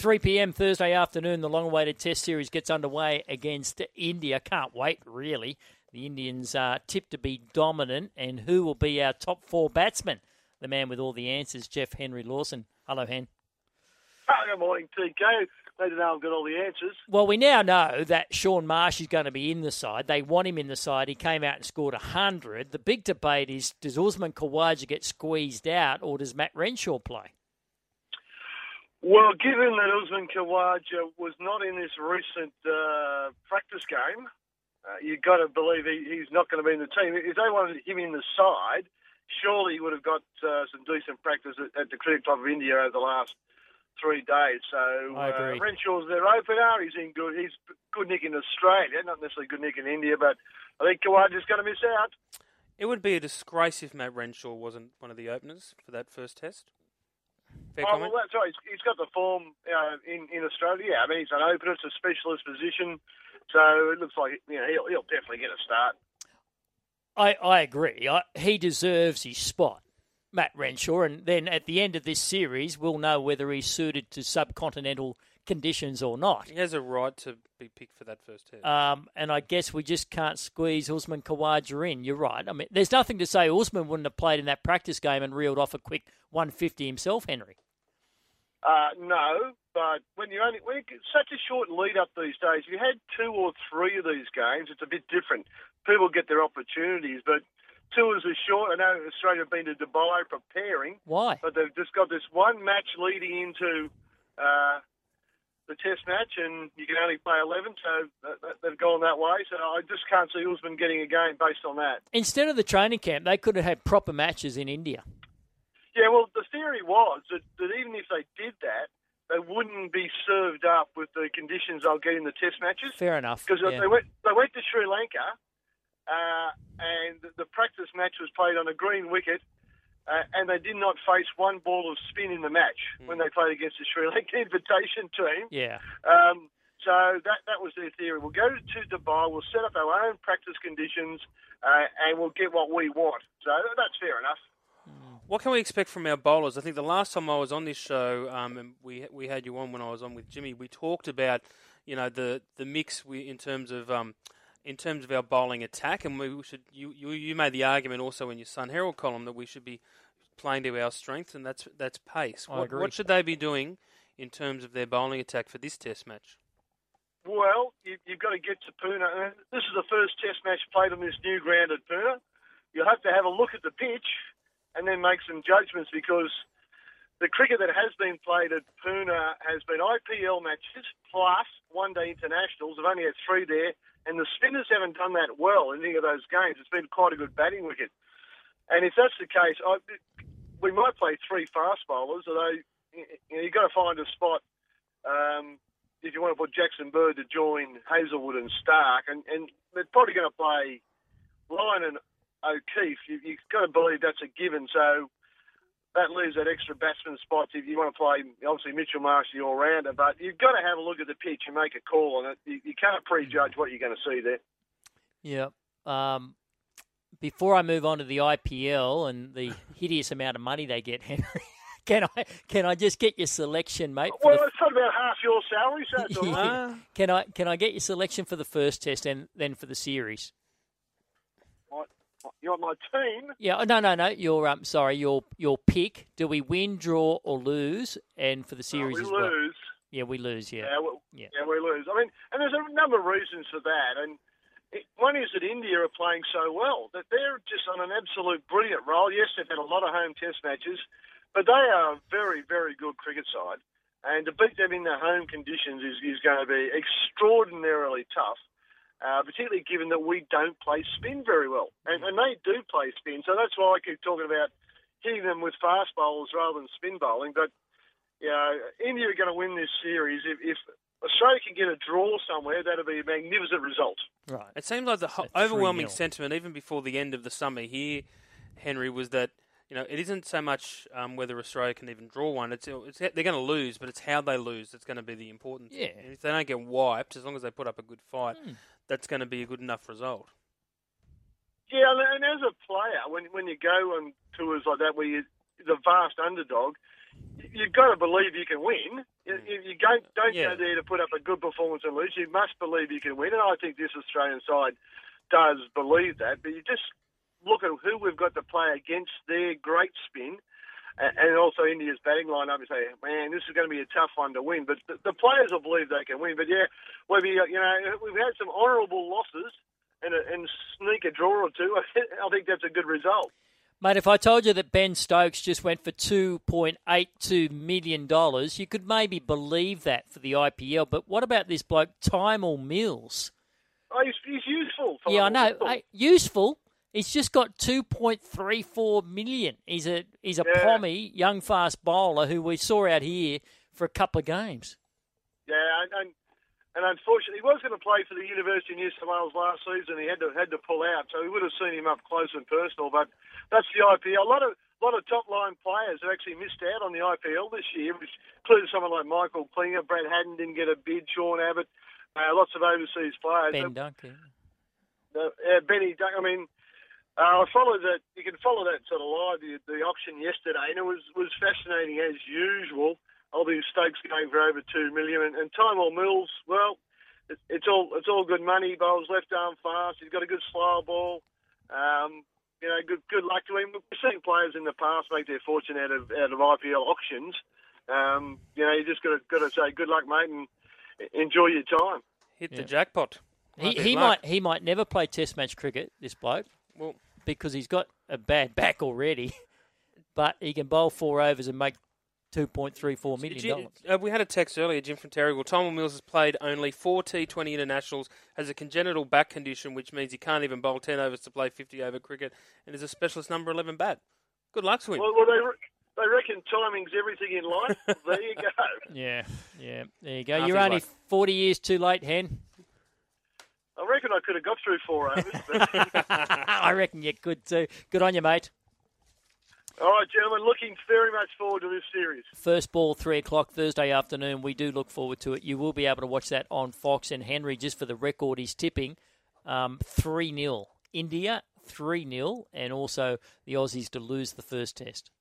3 p.m. Thursday afternoon, the long-awaited Test series gets underway against India. Can't wait, really. The Indians are tipped to be dominant, and who will be our top four batsmen? The man with all the answers, Jeff Henry Lawson. Hello, Hen. Good morning, TK. They don't know I've got all the answers. Well, we now know that Shaun Marsh is going to be in the side. They want him in the side. He came out and scored 100. The big debate is, does Usman Khawaja get squeezed out, or does Matt Renshaw play? Well, given that Usman Khawaja was not in this recent practice game, you've got to believe he's not going to be in the team. If they wanted him in the side, surely he would have got some decent practice at the Cricket Club of India over the last 3 days. So I agree. Renshaw's their opener. He's good nick in Australia, not necessarily good nick in India, but I think Khawaja's going to miss out. It would be a disgrace if Matt Renshaw wasn't one of the openers for that first test. Fair comment? Well, that's right. He's got the form in Australia. Yeah, I mean, he's an opener. It's a specialist position. So it looks like he'll definitely get a start. I agree. He deserves his spot, Matt Renshaw, and then at the end of this series, we'll know whether he's suited to subcontinental conditions or not. He has a right to be picked for that first test. And I guess we just can't squeeze Usman Khawaja in. You're right. I mean, there's nothing to say Usman wouldn't have played in that practice game and reeled off a quick 150 himself, Henry. No, but when it's such a short lead up these days, if you had 2 or 3 of these games, it's a bit different. People get their opportunities, but 2 is short. I know Australia have been to Dubai preparing. Why? But they've just got this one match leading into the Test match, and you can only play 11, so they've gone that way. So I just can't see Usman getting a game based on that. Instead of the training camp, they could have had proper matches in India. Yeah, well, the theory was that even if they did that, they wouldn't be served up with the conditions they'll get in the Test matches. Fair enough. Because they went to Sri Lanka, and the practice match was played on a green wicket, and they did not face one ball of spin in the match when they played against the Sri Lanka invitation team. Yeah. So that was their theory. We'll go to Dubai, we'll set up our own practice conditions, and we'll get what we want. So that's fair enough. What can we expect from our bowlers? I think the last time I was on this show, and we had you on when I was on with Jimmy, we talked about the mix in terms of our bowling attack, and we should you made the argument also in your Sun Herald column that we should be playing to our strength, and that's pace. What should they be doing in terms of their bowling attack for this Test match? Well, you've got to get to Pune. This is the first Test match played on this new ground at Pune. You'll have to have a look at the pitch and then make some judgments, because the cricket that has been played at Pune has been IPL matches plus one-day internationals. They've only had 3 there, and the spinners haven't done that well in any of those games. It's been quite a good batting wicket. And if that's the case, we might play 3 fast bowlers, although you've got to find a spot if you want to put Jackson Bird to join Hazelwood and Stark, and they're probably going to play Lyon and O'Keefe. You've got to believe that's a given. So that leaves that extra batsman spot if you want to play, obviously, Mitchell Marsh, the all-rounder. But you've got to have a look at the pitch and make a call on it. You can't prejudge what you're going to see there. Yeah. Before I move on to the IPL and the hideous amount of money they get, Henry, can I just get your selection, mate? Well, it's not about half your salary, so that's all right. Can I get your selection for the first Test and then for the series? You want my team? Yeah, no. Your pick. Do we win, draw, or lose? And for the series as well. We lose. Yeah, we lose. Yeah. Yeah, we lose. I mean, and there's a number of reasons for that. And one is that India are playing so well that they're just on an absolute brilliant roll. Yes, they've had a lot of home Test matches, but they are a very, very good cricket side. And to beat them in their home conditions is going to be extraordinarily tough. Particularly given that we don't play spin very well. And they do play spin, so that's why I keep talking about hitting them with fast bowlers rather than spin bowling. But India are going to win this series. If Australia can get a draw somewhere, that'll be a magnificent result. Right. It seems like the overwhelming sentiment, even before the end of the summer here, Henry, was that it isn't so much whether Australia can even draw one. It's they're going to lose, but it's how they lose that's going to be the important thing. And if they don't get wiped, as long as they put up a good fight, that's going to be a good enough result. Yeah, and as a player, when you go on tours like that where you're the vast underdog, you've got to believe you can win. You don't go there to put up a good performance and lose. You must believe you can win, and I think this Australian side does believe that. But you just look at who we've got to play against their great spin, and also India's batting lineup, and say, man, this is going to be a tough one to win. But the players will believe they can win. But yeah, we've had some honourable losses and sneak a draw or two. I think that's a good result. Mate, if I told you that Ben Stokes just went for $2.82 million, you could maybe believe that for the IPL. But what about this bloke, Tymel Mills? Oh, he's useful. Yeah, I know. Useful. He's just got $2.34 million. He's a pommy, young, fast bowler who we saw out here for a couple of games. Yeah, and unfortunately, he was going to play for the University of New South Wales last season. He had to pull out, so we would have seen him up close and personal. But that's the IPL. A lot of top line players have actually missed out on the IPL this year, which included someone like Michael Klinger. Brad Haddin didn't get a bid. Sean Abbott, lots of overseas players. Ben Duncan. Benny Duncan. I mean, I followed that. You can follow that sort of live the auction yesterday, and it was fascinating as usual. Obviously, Stokes going for over $2 million, and Tymel Mills. Well, it's all good money. Bowls left arm fast. He's got a good slow ball. Good luck to him. We've seen players in the past make their fortune out of IPL auctions. You just got to say good luck, mate, and enjoy your time. Hit the jackpot. He might never play Test match cricket. This bloke, because he's got a bad back already, but he can bowl 4 overs and make $2.34 million. We had a text earlier, Jim from Terrigal. Tymel Mills has played only 4 T20 internationals, has a congenital back condition, which means he can't even bowl 10 overs to play 50-over cricket, and is a specialist number 11 bat. Good luck to him. Well, they reckon timing's everything in life. There you go. Yeah, there you go. You're only 40 years too late, Hen. I reckon I could have got through 4 overs. But... I reckon you could too. Good on you, mate. All right, gentlemen, looking very much forward to this series. First ball, 3 o'clock Thursday afternoon. We do look forward to it. You will be able to watch that on Fox. And Henry, just for the record, he's tipping 3-0. India, 3-0. And also the Aussies to lose the first test.